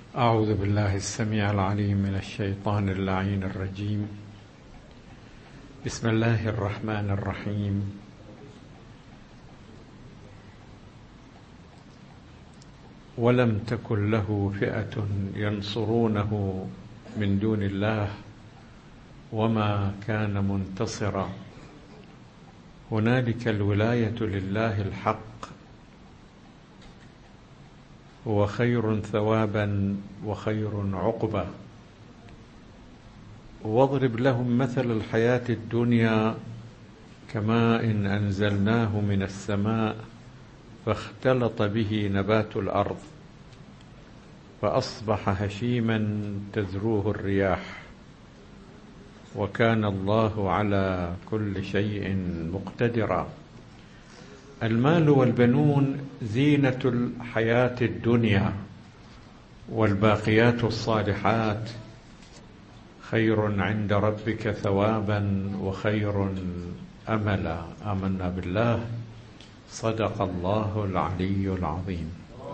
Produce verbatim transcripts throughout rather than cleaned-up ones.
أعوذ بالله السميع العليم من الشيطان اللعين الرجيم. بسم الله الرحمن الرحيم. ولم تكن له فئة ينصرونه من دون الله وما كان منتصرا. هنالك الولاية لله الحق، هو خير ثوابا وخير عقبا. واضرب لهم مثل الحياة الدنيا كماء إن أنزلناه من السماء فاختلط به نبات الأرض فأصبح هشيما تذروه الرياح وكان الله على كل شيء مقتدرا. المال والبنون زينة الحياة الدنيا، والباقيات الصالحات خير عند ربك ثوابا وخير أملا. آمنا بالله. صدق الله العلي العظيم.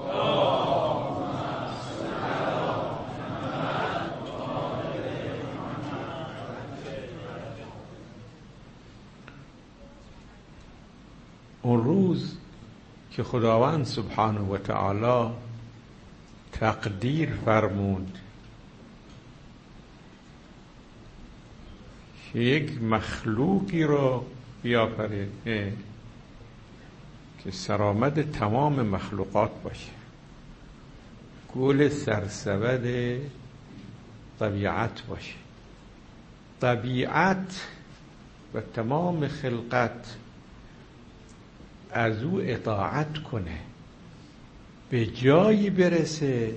اون روز که خداوند سبحانه و تعالی تقدیر فرمود که یک مخلوقی رو بیافرید که سرآمد تمام مخلوقات باشه، گل سرسبد طبیعت باشه، طبیعت و تمام خلقت از او اطاعت کنه، به جایی برسه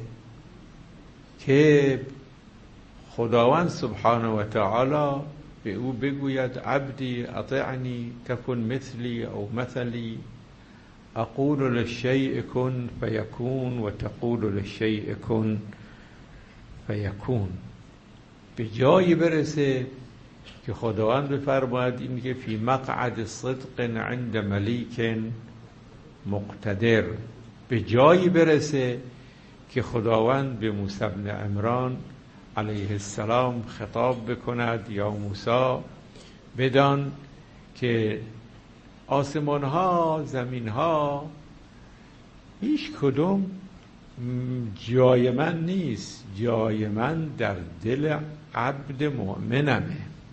که خداوند سبحانه و تعالی به او بگوید عبدی اطیعنی تکن مثلی او مثلی، اقول للشیء کن فیکون و تقول للشیء کن فیکون. به جایی برسه که خداوند بفرماید این که فی مقعد صدق عند ملیک مقتدر. به جایی برسه که خداوند به موسی بن عمران علیه السلام خطاب بکند یا موسی بدان که آسمان ها زمین ها هیچ کدوم جای من نیست، جای من در دل عبد مؤمنمه.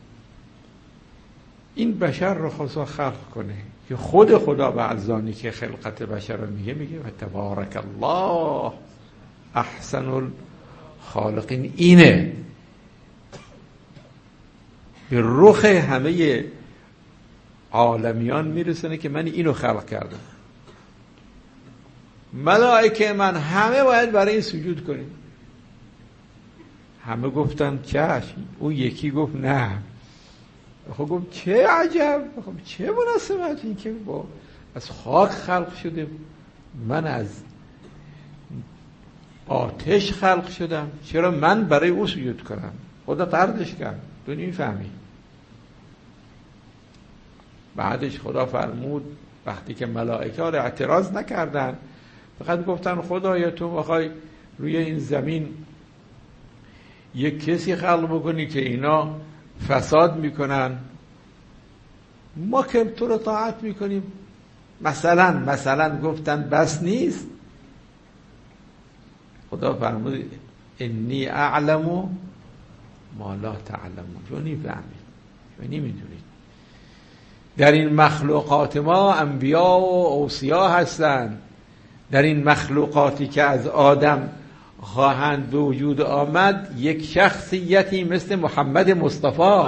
این بشر رو خدا خلق کنه که خود خدا بعضانی که خلقت بشر رو میگه میگه و تبارک الله احسن الخالقین. اینه به رخ همه عالمیان میرسونه که من اینو خلق کردم. ملائکه من همه باید برای این سجود کنیم. همه گفتن چشم. اون یکی گفت نه. خب گفت چه عجب، خب چه مناسبت این که با از خاک خلق شده، من از آتش خلق شدم، چرا من برای او سجود کنم؟ خدا طردش کرد. تو نمی‌فهمی. بعدش خدا فرمود وقتی که ملائکه ها اعتراض نکردن، فقط گفتن خدایا تو بخوای روی این زمین یک کسی خلق بکنی که اینا فساد میکنن، ما که تو رو طاعت میکنیم. مثلا مثلا گفتن بس نیست. خدا فرمود انی اعلم ما لا تعلمون. تو نمیفهمید، تو نمیدونید. در این مخلوقات ما انبیا و اوصیا هستند. در این مخلوقاتی که از آدم خواهند به وجود آمد یک شخصیتی مثل محمد مصطفی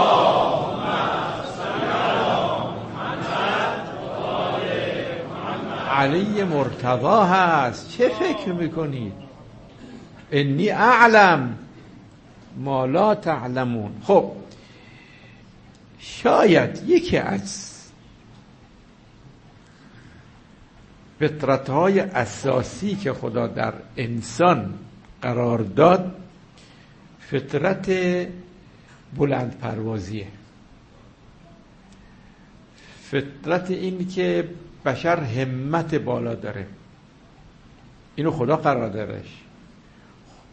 علی مرتضی هست. چه فکر میکنید؟ انی اعلم ما لا تعلمون. خب شاید یکی از فطرت‌های اساسی که خدا در انسان قرار داد فطرت بلند پروازیه. فطرت این که بشر همت بالا داره، اینو خدا قرار دارش.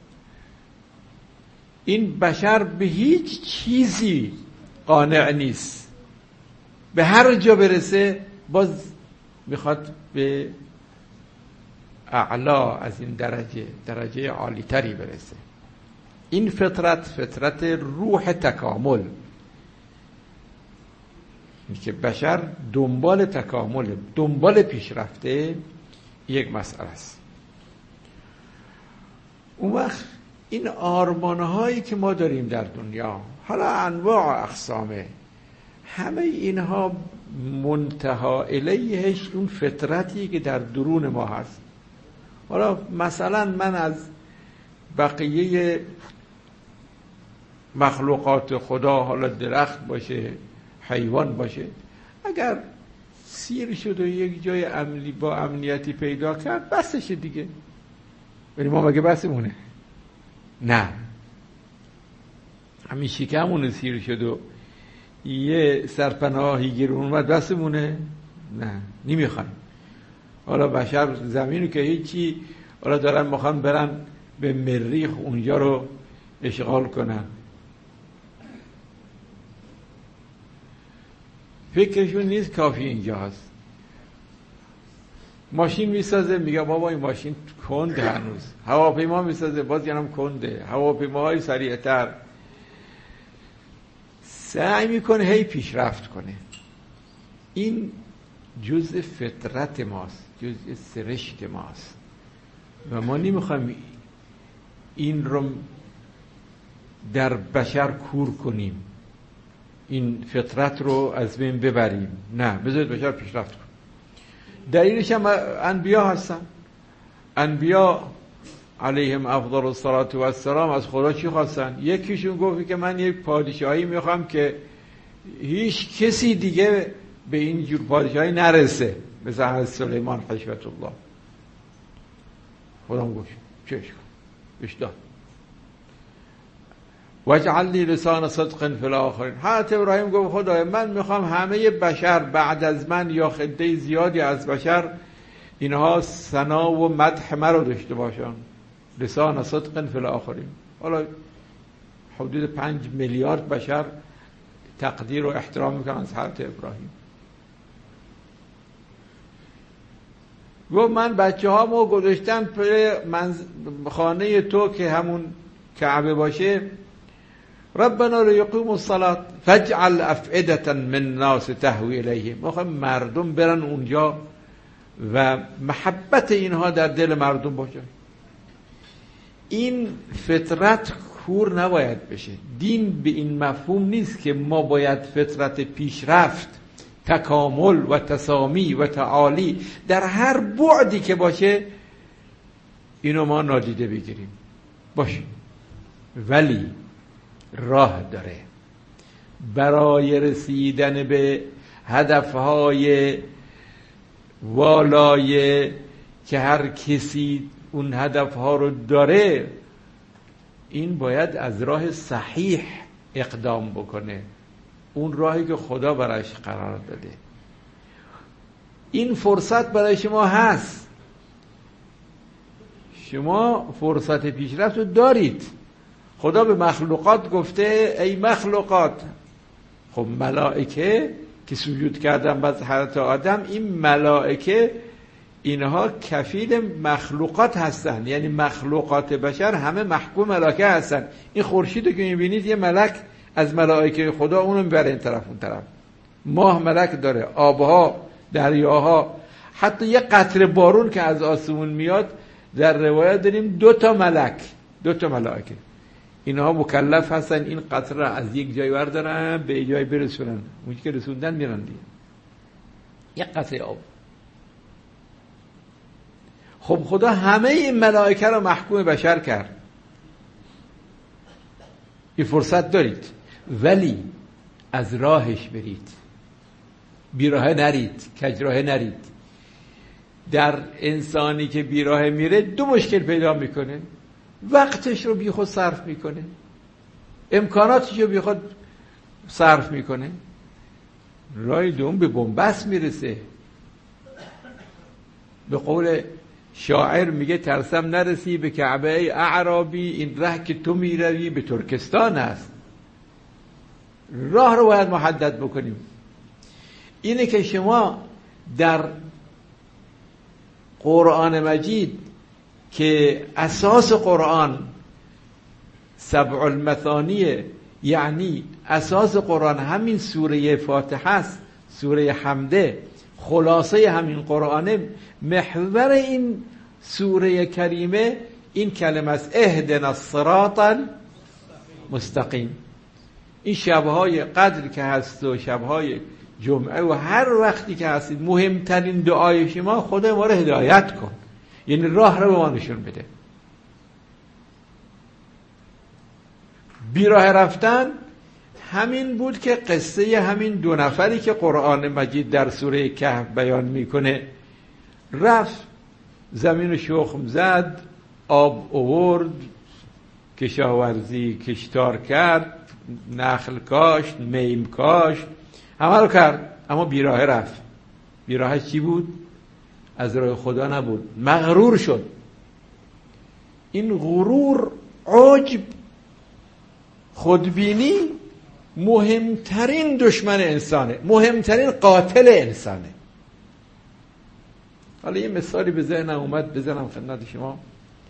این بشر به هیچ چیزی قانع نیست، به هر جا برسه باز میخواد به اعلا از این درجه درجه عالی تری برسه. این فطرت فطرت روح تکامل، این که بشر دنبال تکامل، دنبال پیشرفته، یک مسئله است. اون وقت این آرمانهایی که ما داریم در دنیا، حالا انواع اقسامه، همه اینها منتها الیهش اون فطرتی که در درون ما هست. حالا مثلا من از بقیه مخلوقات خدا، حالا درخت باشه، حیوان باشه، اگر سیر شد و یک جای امنی با امنیتی پیدا کرد بسشه دیگه. ولی ما مگه بسمونه؟ نه، همین شکمونه سیر شد و یه سرپناهی گیرون اومد بسمونه؟ نه، نمیخوایم. حالا بشر زمینو که هیچی، حالا دارن میخوان برن به مریخ اونجا رو اشغال کنن، فکرشون نیست کافی اینجا هست. ماشین میسازه، میگه بابا این ماشین کنده، هنوز هواپیما میسازه باز یعنی کنده، هواپیماهای سریعتر، سعی میکنه هی پیشرفت کنه. این جزء فطرت ماست، جزء سرشت ماست و ما نمیخوایم این رو در بشر کور کنیم، این فطرت رو از بین ببریم. نه، بذارید بشر پیشرفت کنه. دلیلش هم انبیا هستن. انبیا علیهم افضل الصلاة و السلام از خدا چی خواستن؟ یکیشون گفت که من یک پادشاهی میخوام که هیچ کسی دیگه به این جور پادشاهی نرسه، مثل حضرت سلیمان حشمت الله. خدا گفت چش کن، بهش داد. واجعل لی لسان صدق فی الاخرین. حضرت ابراهیم گفت خدای من میخوام همه بشر بعد از من یا خده زیادی از بشر اینها ثنا و مدح مرا داشته باشن. لسان صدق فی الاخرین. حالا حدود پنج میلیارد بشر تقدیر و احترام میکنن از حضرت ابراهیم. گفت من بچه ها مو گذاشتم پر خانه تو که همون کعبه باشه، ربنا لیقیموا الصلاة فاجعل افئدة من الناس تهوی الیهم. میخوام مردم برن اونجا و محبت اینها در دل مردم باشه. این فطرت کور نباید بشه. دین به این مفهوم نیست که ما باید فطرت پیشرفت، تکامل و تسامی و تعالی در هر بعدی که باشه اینو ما نادیده بگیریم. باشه، ولی راه داره برای رسیدن به هدفهای والای که هر کسی اون هدفها رو داره. این باید از راه صحیح اقدام بکنه، اون راهی که خدا برایش قرار داده. این فرصت برای شما هست، شما فرصت پیشرفت رو دارید. خدا به مخلوقات گفته ای مخلوقات. خب ملائکه که سجود کردن بعد حضرت آدم، این ملائکه اینها کفیل مخلوقات هستن، یعنی مخلوقات بشر همه محکوم ملائکه هستن. این خورشید رو که میبینید یه ملک از ملائکه خدا اونو میبره این طرف اون طرف. ماه ملک داره، آبها، دریاها، حتی یه قطره بارون که از آسمون میاد در روایت داریم دو تا ملک، دو تا ملائکه اینها مکلف هستن این قطره را از یک جای بردارن به جای برسونن. اونجا که رسوندن میرن دیگه، یک قطره آب. خب خدا همه این ملائکه رو محکوم بشر کرد. این فرصت دارید، ولی از راهش برید، بیراه نرید، کجراه نرید. در انسانی که بیراه میره دو مشکل پیدا میکنه. وقتش رو بی خود صرف میکنه، امکاناتش رو بی خود صرف میکنه، راه دوم به بنبست میرسه. به قول شاعر میگه ترسم نرسی به کعبه ای اعرابی، این ره که تو میروی به ترکستان است. راه رو باید محدد بکنیم. اینه که شما در قرآن مجید که اساس قرآن سبع المثانیه، یعنی اساس قرآن همین سوره فاتحه است، سوره حمده، خلاصه همین قرآنه، محور این سوره کریمه این کلمه است، اهدنا الصراط المستقیم. این شبهای قدر که هست و شبهای جمعه و هر وقتی که هستید، مهمترین دعای شما خدا ما رو هدایت کن، یعنی راه رو به ما نشون بده. بیراه رفتن همین بود که قصه همین دو نفری که قرآن مجید در سوره کهف بیان میکنه، رفت زمین رو شخم زد، آب آورد، کشاورزی کشتار کرد، نخل کاشت، میم کاشت، همه رو کرد، اما بیراه رفت. بیراهش چی بود؟ از راه خدا نبود، مغرور شد. این غرور، عجب، خودبینی مهمترین دشمن انسانه، مهمترین قاتل انسانه. حالا یه مثالی به ذهنم اومد بزنم خدمت شما.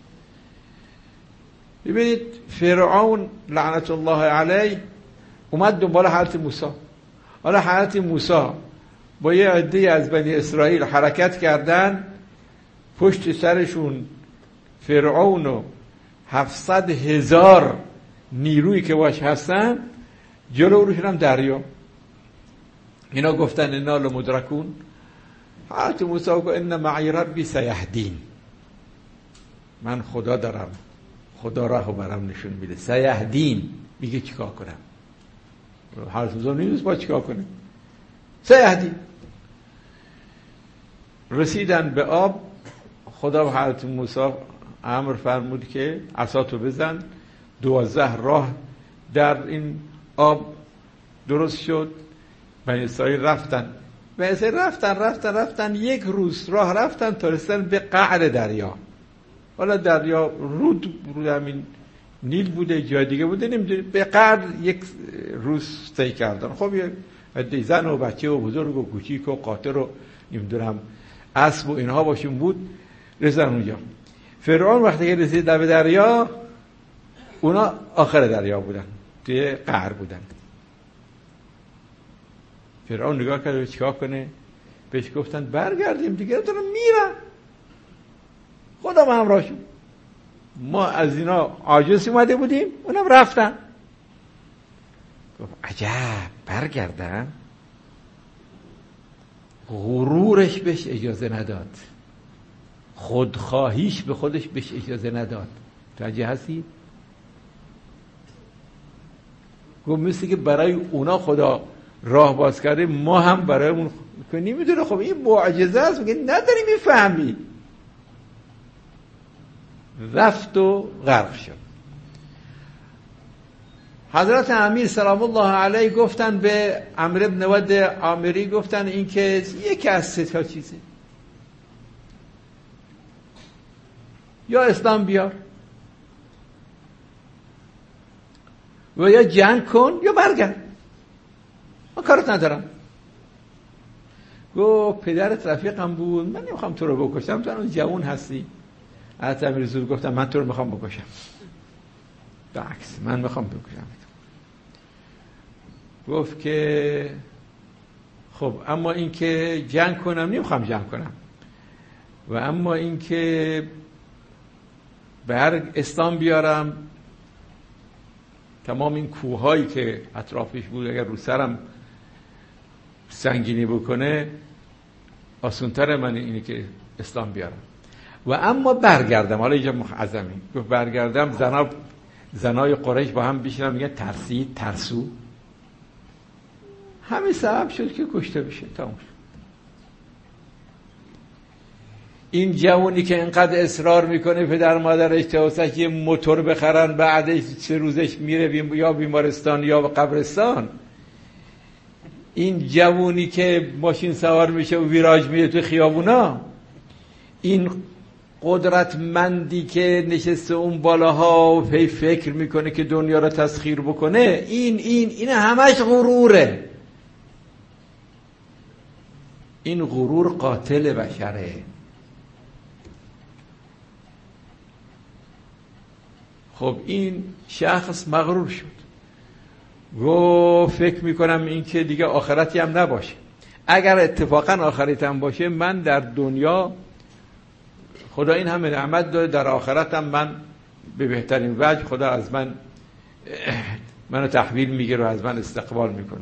ببینید فرعون لعنت الله علیه اومد دنبال حضرت موسی. حالا حضرت موسی با یه عده از بنی اسرائیل حرکت کردن، پشت سرشون فرعون و هفتصد هزار نیرویی که باش هستن، جلو روشون هم دریا. اینا گفتن انا لمدرکون. حضرت موسی گفت ان معی ربی سیهدین، من خدا دارم، خدا راهو برام نشون میده. سیهدین میگه چیکار کنم؟ حضرت موسی نیست با چیکار کنه؟ سیهدین. رسیدن به آب، خدا به حضرت موسی امر فرمود که عصاتو بزن. دوازده راه در این آب درست شد. بنی اسرائیل رفتن بنی اسرائیل رفتن رفتن رفتن یک روز راه رفتن تا رسیدن به قعر دریا. حالا دریا رود رود همین نیل بوده، جای دیگه بوده، نمیدونی. به قعر یک روز طی کردن. خب یه عده زن و بچه و بزرگ و کوچیک و قاطر و نمیدونم اسب و اینها باشون بود. رسیدن اونجا. فرعون وقتی که رسید به دریا، اونا آخر دریا بودن، توی قعر بودن. فرعون نگاه کرد چیکار کنه؟ بهش گفتن برگردیم دیگه، دارن میرن. خدا ما همراه شد. ما از اینا عاجز اومده بودیم، اونم رفتن. گفت عجب برگردن. غرورش بهش اجازه نداد، خودخواهیش به خودش بهش اجازه نداد. توجه هستی؟ گفت مثل که برای اونا خدا راه باز کرده، ما هم برای اون کنیم. میدونه خب این معجزه است، میگه نداری میفهمی. رفت و غرق شد. حضرت امیر سلام الله علیه گفتن به عمرو بن ود عامری، گفتن این که یکی از سه تا چیزه، یا اسلام بیار و یا جنگ کن یا برگرد، من کارت ندارم. گو پدرت رفیقم بود، من نمیخوام تو رو بکشم، تو هنوز جوان هستی. حضرت امیر زود گفتم من تو رو میخوام بکشم. برعکس من میخوام بکشم. گفت که خب اما این که جنگ کنم نمیخوام جنگ کنم، و اما این که برگ اسلام بیارم، تمام این کوههایی که اطرافش بود اگر رو سرم سنگینی بکنه آسان‌تره من اینی که اسلام بیارم. و اما برگردم. حالا اینجا مخعظمی گفت برگردم، زنا زنای قریش با هم بیشتر میگن ترسید، ترسو. همین سبب شد که کشته بشه. تمام شد. این جوانی که اینقدر اصرار میکنه پدر مادرش توسط یه موتور بخرن، بعدش سه روزش میره بیم یا بیمارستان یا قبرستان. این جوانی که ماشین سوار میشه و ویراج میده تو خیابونا. این قدرتمندی که نشسته اون بالاها و پی فکر میکنه که دنیا رو تسخیر بکنه، این این این همش غروره. این غرور قاتل بشره. خب این شخص مغرور شد، گفت فکر میکنم این که دیگه آخرتی هم نباشه. اگر اتفاقا آخرت هم باشه، من در دنیا خدا این همه نعمت داره، در آخرت هم من به بهترین وجه خدا از من منو تحویل میگیره و از من استقبال میکنه.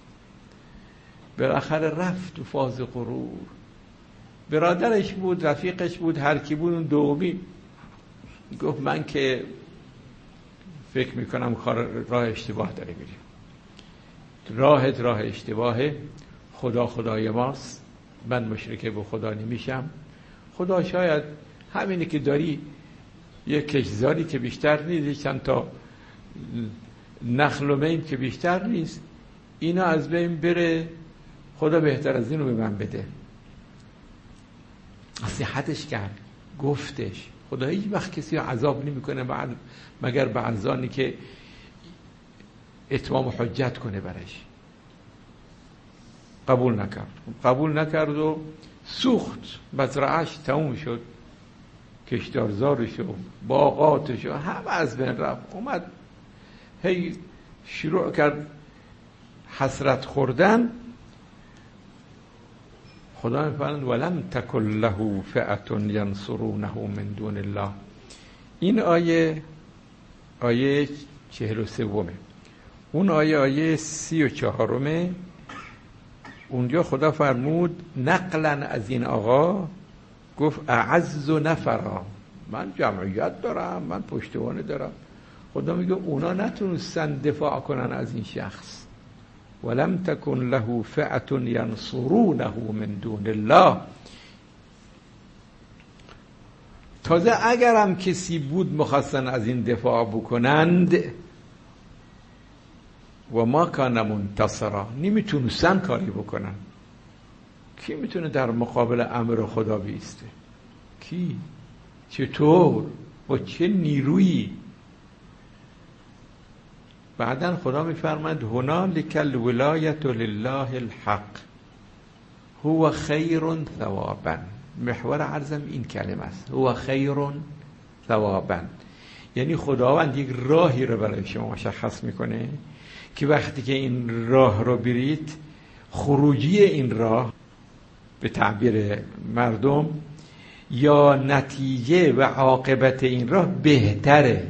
بالاخره رفت تو فاز غرور. برادرش بود، رفیقش بود، هر کی بود، اون دومی گفت من که فکر میکنم راه اشتباه داره میری. راهت راه اشتباهه. خدا خدای ماست، من مشرک به خدا نمیشم. خدا شاید همینی که داری، یک کشزاری که بیشتر نیست، چند تا نخل و میم که بیشتر نیست، اینا از بین بره، خدا بهتر از اینو به من بده. نصیحتش کرد، گفتش. خدا هیچ وقت کسی رو عذاب نمیکنه مگر به ارزانی که اتمام حجت کنه برش. قبول نکرد. قبول نکرد و سوخت. مزرعهش تموم شد، کشتارزارش و باغاتش و همه از بین رفت. اومد هی شروع کرد حسرت خوردن. خدا میفرماید ولم تکن له فئة ینصرونه من دون الله. این آیه آیه چهل و سومه. اون آیه آیه سی و چهارمه. اونجا خدا فرمود نقلا از این آقا، گفت اعز و نفرا، من جمعیت دارم، من پشتوانه دارم. خدا میگه اونا نتونستن دفاع کنن از این شخص. ولم تکن له فئة ینصرونه من دون الله. تازه اگرم کسی بود مخواستن از این دفاع بکنند، و ما کان منتصرا، نمیتونستن کاری بکنن. کی میتونه در مقابل امر خدا بیسته؟ کی؟ چطور؟ با چه نیرویی؟ بعدن خدا میفرماید هنالک الولایة لله الحق هو خیر ثوابا. محور عرضم این کلمه است، هو خیر ثوابا. یعنی خداوند یک راهی رو برای شما مشخص میکنه که وقتی که این راه رو برید، خروجی این راه به تعبیر مردم یا نتیجه و عاقبت این راه بهتره.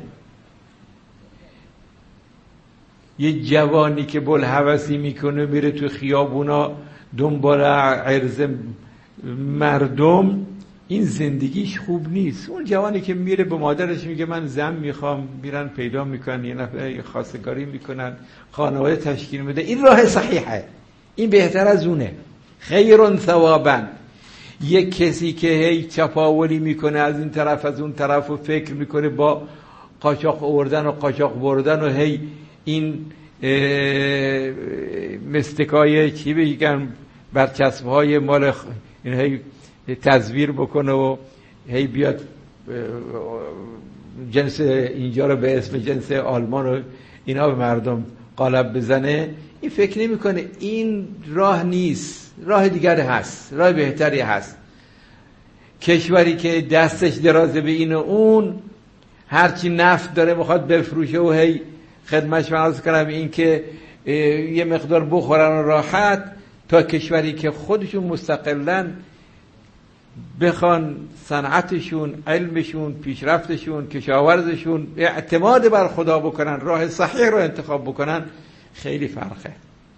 یه جوانی که بلحوثی میکنه میره تو خیابونا دنبال عرض مردم، این زندگیش خوب نیست. اون جوانی که میره به مادرش میگه من زن میخوام، میرن پیدا میکنن، یه نفر خواستگاری میکنن، خانواده تشکیل میده، این راه صحیحه، این بهتر از اونه. خیر ثوابا. یک کسی که هی چپاولی میکنه از این طرف از اون طرف و فکر میکنه با قاچاق آوردن و قاچاق بردن و هی این مستکای چی بگن برچسبهای مال این هی تزویر بکنه و هی بیاد جنس اینجا رو به اسم جنس آلمان رو اینا به مردم قالب بزنه، این فکر نمی کنه این راه نیست، راه دیگری هست، راه بهتری هست. کشوری که دستش درازه به این و اون، هرچی نفت داره میخواد بفروشه و هی خدمتش من عرض کنم این که یه مقدار بخورن راحت، تا کشوری که خودشون مستقلن بخوان صنعتشون، علمشون، پیشرفتشون، کشاورزشون اعتماد بر خدا بکنن، راه صحیح رو انتخاب بکنن، خیلی فرقه.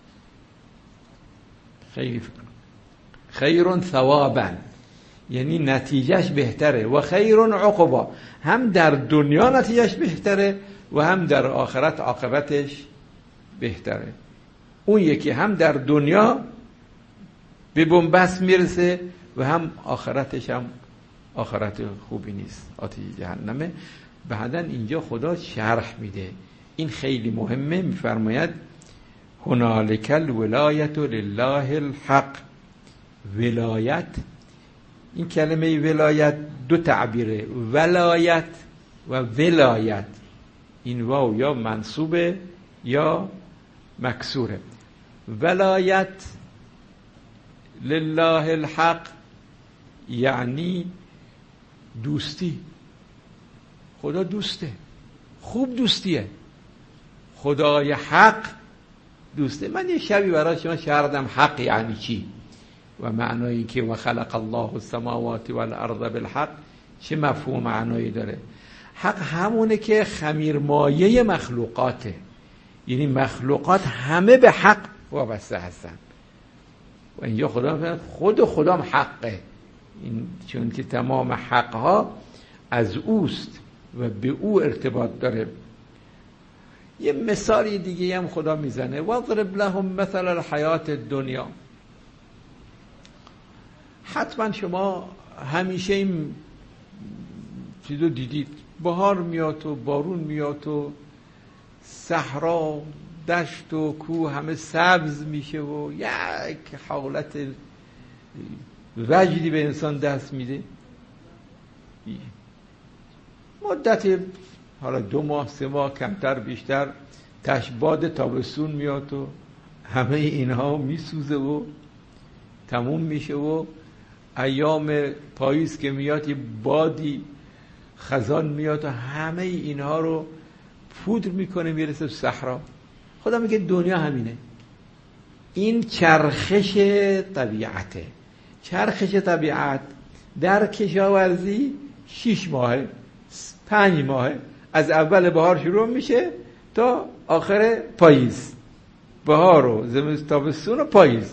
خیلی فرقه. خیر ثوابا یعنی نتیجهش بهتره، و خیر عقبا، هم در دنیا نتیجهش بهتره و هم در آخرت عاقبتش بهتره. اون یکی هم در دنیا به بنبست میرسه و هم آخرتش هم آخرت خوبی نیست، آتش جهنمه. بعدن اینجا خدا شرح میده، این خیلی مهمه، میفرماید هنالک الولایة لله الحق. ولایت، این کلمه ولایت دو تعبیره، ولایت و ولایت. این واو یا منصوبه یا مکسوره. ولایت لله الحق یعنی دوستی. خدا دوسته، خوب دوستیه. خدای حق دوسته. من یه شبی برای شما شرحدم حق یعنی چی و معنایی که و خلق الله السماوات والارض بالحق چه مفهوم معنایی داره. حق همونه که خمیرمایه مخلوقاته، یعنی مخلوقات همه به حق وابسته هستن و اینجا خدا خود خدام حقه، این چون که تمام حقها از اوست و به او ارتباط داره. یه مثالی دیگه هم خدا میزنه، واضرب لهم مثل الحیات الدنیا. حتما شما همیشه این چیزو دیدید، بهار میاد و بارون میاد و صحرا دشت و کوه همه سبز میشه و یک حالت وجدی به انسان دست میده. مدت حالا دو ماه سه ماه کمتر بیشتر تشباد تابستون میاد و همه اینها میسوزه و تموم میشه و ایام پاییز که میاد یه بادی خزان میاد و همه اینها رو پودر میکنه میرسه تو صحرا. خدا میگه دنیا همینه، این چرخش طبیعته. چرخش طبیعت در کشاورزی شیش ماهه پنج ماهه، از اول بهار شروع میشه تا آخر پاییز، بهار و زمستون تابستون و پاییز.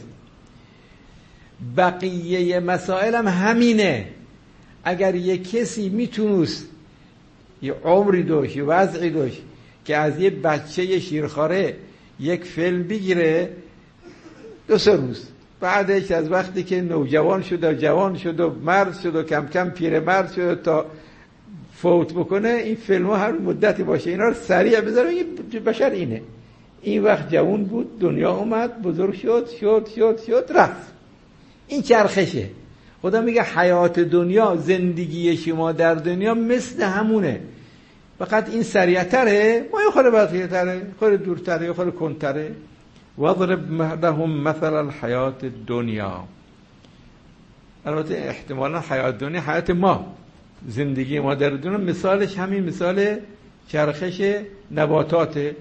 بقیه مسائل هم همینه. اگر یک کسی میتونست یه عمری داشت یه وضعی داشت که از یه بچه شیرخواره یک فیلم بگیره دو سه روز، بعدش از وقتی که نوجوان شد و جوان شد و مرد شد و کم کم پیرمرد شد تا فوت بکنه، این فیلم ها هر مدتی باشه اینا رو سریع بذاره. این بشر اینه، این وقت جوان بود، دنیا اومد، بزرگ شد شد شد شد رفت. این چرخشه. خدا میگه حیات دنیا، زندگی شما در دنیا مثل همونه، فقط این سریعتره، ما یه خورده بطیعتره، خورده دورتره، یه خورده کنتره. وضرب لهم مثل الحیات الدنیا. البته احتمالا حیات دنیا حیات ما، زندگی ما در دنیا مثالش همین مثال چرخش نباتاته.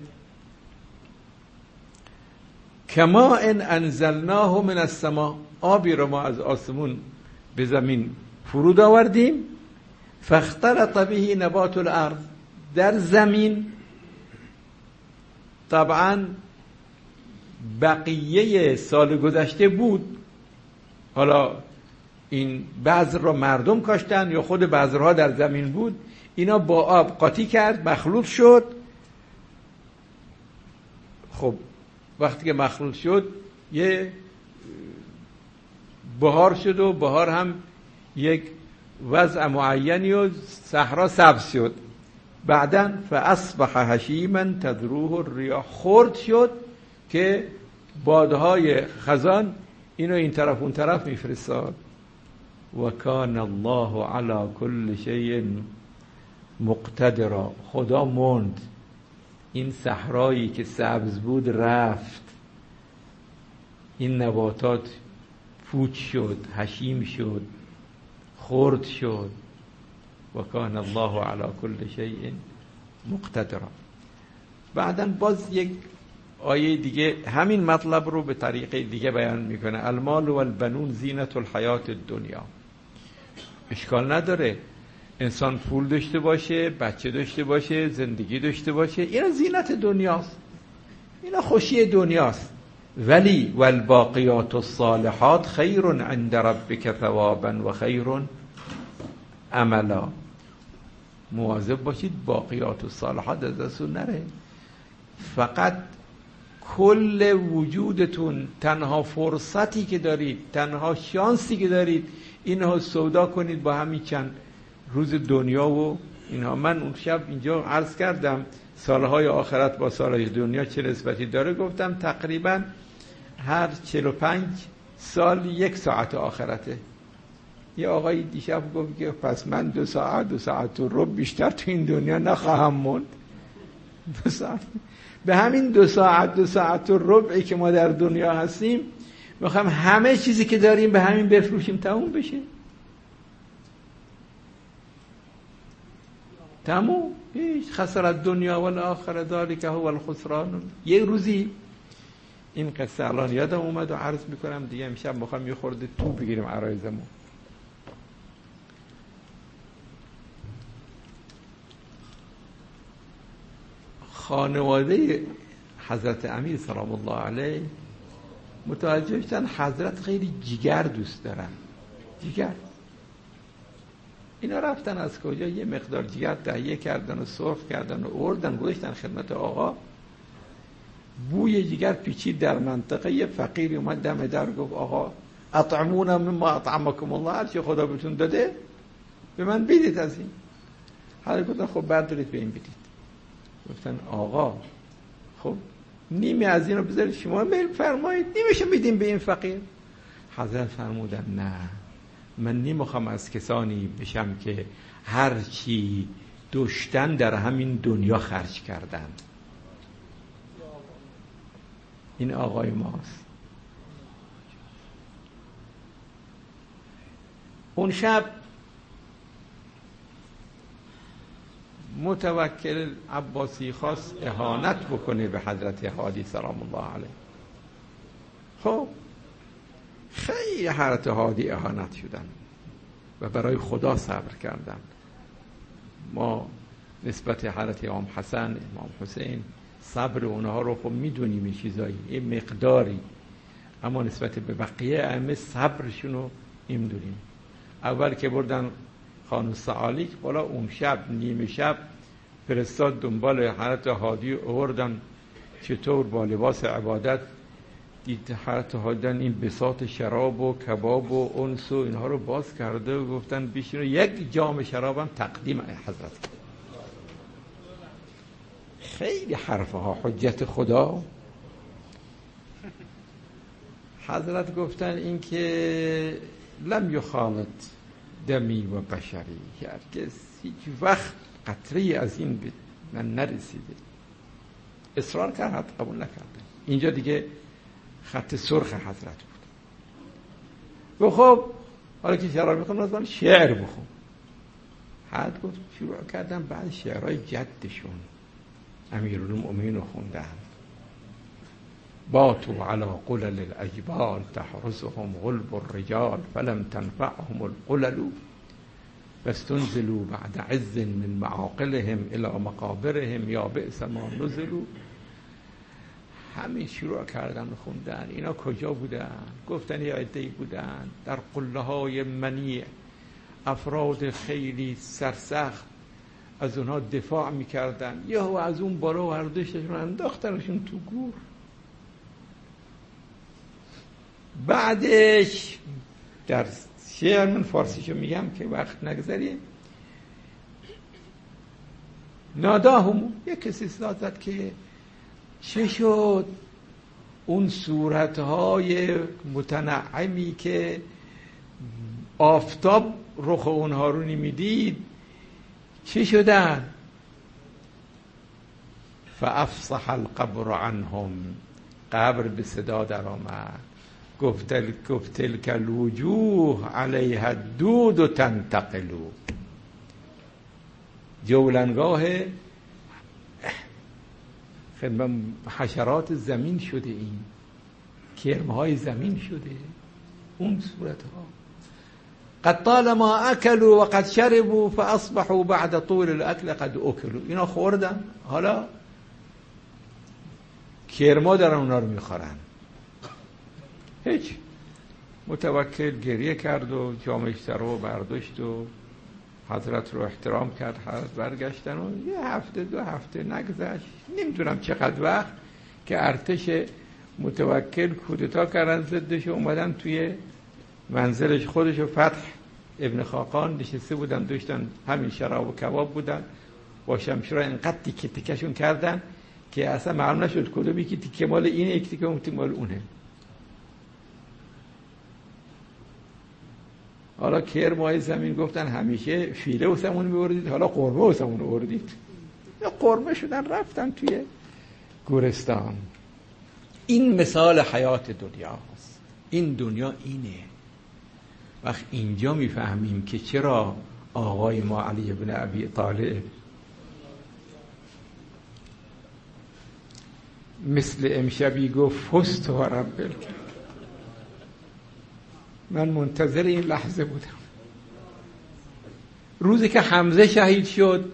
کما ان انزلناه من السماء، آبی رو ما از آسمون به زمین فرود آوردیم. فاختلط به نبات الارض، در زمین طبعا بقیه سال گذشته بود، حالا این بذر را مردم کاشتن یا خود بذرها در زمین بود، اینا با آب قاطی کرد، مخلوط شد. خب وقتی که مخلوط شد یه بهار شد و بهار هم یک وضع معینی و صحرا سبز شد. بعداً فاصبح هشیما تذروه الرياح، خرد شد که بادهای خزان اینو این طرف اون طرف میفرستاد. و کان الله علی کل شیء مقتدرا، خدا موند. این صحرایی که سبز بود رفت، این نباتات پوچ شد، هشیم شد، خرد شد. و کان الله علی کل شیء مقتدرا. بعداً باز یک آیه دیگه همین مطلب رو به طریقه دیگه بیان میکنه. المال و البنون زینت الحیات الدنیا. اشکال نداره انسان پول داشته باشه، بچه داشته باشه، زندگی داشته باشه، اینا زینت دنیاست، اینا خوشی دنیاست. ولی والباقیات الصالحات خیر عند ربک ثوابا و خیر عملا. مواظب باشید باقیات الصالحات از دستتون نره. فقط کل وجودتون، تنها فرصتی که دارید، تنها شانسی که دارید، اینها سودا کنید با همین چند روز دنیا و اینها. من اون شب اینجا عرض کردم سالهای آخرت با سالهای دنیا چه نسبتی داره. گفتم تقریبا هر چهل و پنج سال یک ساعت آخرته. یه آقای دیشب گفت که پس من دو ساعت دو ساعت و ربع بیشتر تو این دنیا نخواهم موند. دو ساعت به همین دو ساعت دو ساعت و ربعی که ما در دنیا هستیم میخوام همه چیزی که داریم به همین بفروشیم تموم بشه. تموم. هیچ خسارت دنیا و الاخره ذالک هو الخسران. یه روزی این قصه الان یادم اومد و عرض میکنم دیگه، امشب میخوام یه خورده تو بگیریم عرایزمون. خانواده حضرت امیر سلام الله علیه متوجه شدن حضرت خیلی جگر دوست دارن. جگر. اینا رفتن از کجا یه مقدار جگر تهیه کردن و سرخ کردن و آوردن گذاشتن خدمت آقا. بوی جگر پیچید در منطقه. یه فقیری اومد دم در گفت آقا اطعمونا مما اطعمکم الله، هر چی خدا بهتون داده به من بدید از این. هر گفتن خب بردارید به این بدید. گفتن آقا خب نیمی از این رو بذارید شما میل فرمایید، نیمیشو میدیم به این فقیر. حضرت فرمودن نه، من نمیخوام از کسانی بشم که هر چی داشتن در همین دنیا خرج کردن. این آقای ماست. اون شب متوکل عباسی خواست اهانت بکنه به حضرت هادی سلام الله علیه. خب خیلی حضرت هادی اهانت شدن و برای خدا صبر کردن. ما نسبت حضرت امام حسن امام حسین صبر اونها رو خب میدونیم این چیزایی، این مقداری، اما نسبت به بقیه ائمه صبرشون رو نمیدونیم. اول که بردن خانم سعالیک بالا، اون شب نیمه شب فرستاد دنبال حضرت هادی، آوردن چطور با لباس عبادت. دید حضرت هادی این بساط شراب و کباب و انس و اینها رو باز کرده و گفتن بیشتر یک جام شرابم تقدیم حضرت. خیلی حرفها حجت خدا. حضرت گفتن این که لم یخالط دمی و بشری، هرگز هیچ وقت قطره از این به من نرسیده. اصرار کرد، حتی قبول نکرده. اینجا دیگه خط سرخ حضرت بود. و خب حالا که شعر میخوام لازم شعر بخون. حضرت گفت شروع کردم بعد شعرهای جدشون امیرالمؤمنین رو خوندن. باتوا علی قلل الاجبال تحرسهم غلب الرجال فلم تنفعهم القلل واستنزلوا بعد عز من معاقلهم الى مقابرهم یا بئس ما نزلوا. همین شروع کردن خوندن. اینا کجا بودن؟ گفتن یه عده‌ای بودن در قله های منیع، افراد خیلی سرسخت از اونها دفاع میکردن، یا از اون بالا و هردشتشون انداختنشون تو گور. بعدش در شعر من فارسیشو میگم که وقت نگذاریم، ناداهم، یک کسی صدا زد که چه شد اون صورتهای متنعمی که آفتاب رخ اونها رو نمیدید چی شدن؟ فافصح القبر عنهم، قبر به صدا در آمد، گفت گفت تلک الوجوه علیها الدود و تنتقلو. جولنگاه خدمت حشرات زمین شده، این کرمهای زمین شده اون صورتها. قد طالما اکلوا و قد شربوا فاصبحوا بعد طول الاكل قد اکلوا. اینا خوردن، حالا کرما در اونا رو میخورن. هیچ. متوکل گریه کرد و جامش رو برداشت و حضرت رو احترام کرد. حضرت برگشتن و یه هفته دو هفته نگذشت، نمیدونم چقدر وقت، که ارتش متوکل کودتا کردن ضدش، اومدن توی منزلش خودش و فتح ابن خاقان نشسته بودن، داشتن همین شراب و کباب بودن، با شمشیر اینقدر تیکه تیکشون کردن که اصلا معلوم نشد کدومی که تیکه مال اینه یک تیکه مال اونه. حالا کرمای زمین گفتن همیشه فیله و سمون می‌بردید، حالا قرمه و سمون رو بردید. قرمه شدن رفتن توی گورستان. این مثال حیات دنیا هست. این دنیا اینه. وقت اینجا میفهمیم که چرا آقای ما علی بن ابی طالب مثل امشبی گفت فزت و رب الکعبه، من منتظر این لحظه بودم. روزی که حمزه شهید شد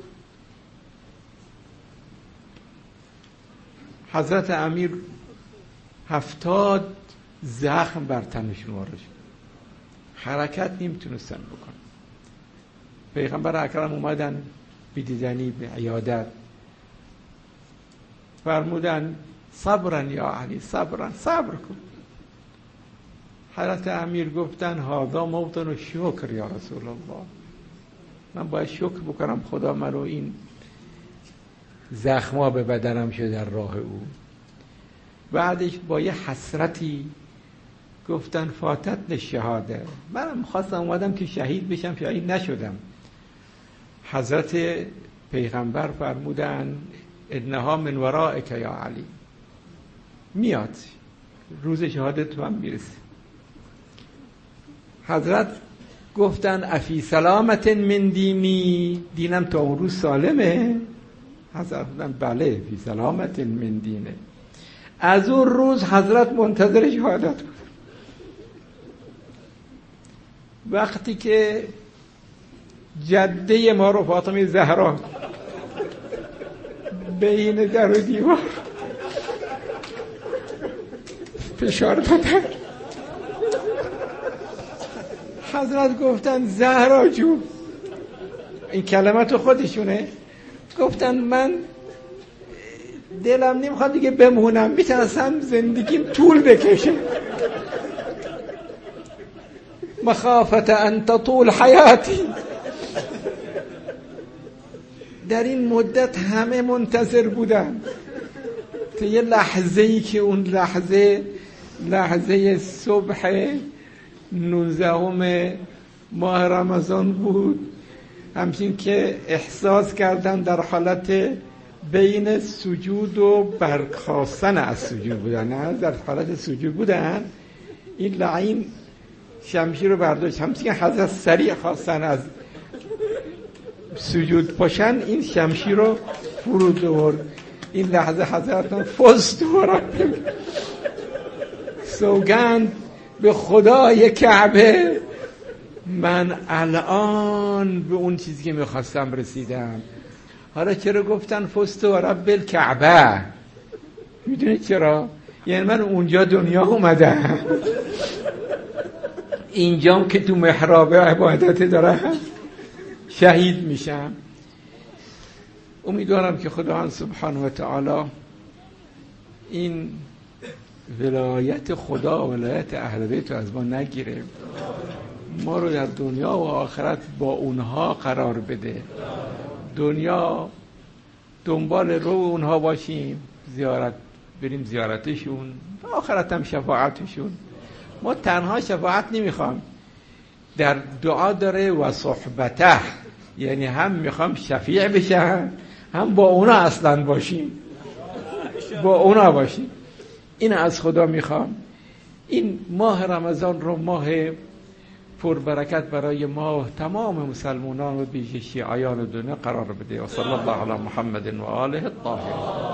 حضرت امیر هفتاد زخم بر تنشون وارد شد، حرکت نمیتونستن بکنن. پیغمبر اکرم اومدن به دیدنی، به عیادت، فرمودن صبرن یا علی، صبرن، صبر کن. حضرت امیر گفتن هذا موطن شکر یا رسول الله، من باید شکر بکنم خدا منو این زخما به بدنم شده در راه او. بعدش با یه حسرتی گفتن فاتت شهاده، منم خواستم اومدم که شهید بشم، شهید نشدم. حضرت پیغمبر فرمودن انها من ورائک یا علی، میاد روز شهادت تو هم میرسه. حضرت گفتن افی سلامت من دینی، دینم تا اون روز سالمه؟ حضرت گفتن بله فی سلامت من دینه. از اون روز حضرت منتظر شهادت بود. وقتی که جده ما رو فاطمه زهرا بین در و دیوار فشار دادن، حضرت گفتن زهرا جون، این کلمات خودشونه، گفتن من دلم نمیخواد دیگه بمونم، میترسم زندگیم طول بکشه، مخافت ان تطول حیاتی. در این مدت همه منتظر بودن تا یه لحظه ای که اون لحظه لحظه صبح نوزدهم ماه رمضان بود، همچین که احساس کردن در حالت بین سجود و برخاستن از سجود بودن، نه در حالت سجود بودن، این لعین شمشیر رو برداشت، همچین که حضرت سریع خواستن از سجود پاشن، این شمشیر رو فرود آورد. این لحظه حضرت فزت و رب، سوگند به خدای کعبه من الان به اون چیزی که میخواستم رسیدم. حالا چرا گفتن فزت و رب الکعبه؟ میدونید چرا؟ یعنی من اونجا دنیا اومدم، اینجام که تو محراب عبادت دارم شهید میشم. امیدوارم که خداوند سبحانه و تعالی این ولایت خدا و ولایت اهل بیت رو از ما نگیره، ما رو در دنیا و آخرت با اونها قرار بده. دنیا دنبال رو اونها باشیم، زیارت بریم زیارتشون، آخرت هم شفاعتشون. ما تنها شفاعت نمیخوام، در دعا داره و صحبته، یعنی هم میخوام شفیع بشم هم با اونا اصلا باشیم، با اونا باشیم. این از خدا میخوام. این ماه رمضان رو ماه پربرکت برای ما تمام مسلمانان و بیش شیعیان دنیا قرار بده. و صلی الله علی محمد و آله الطاهرین.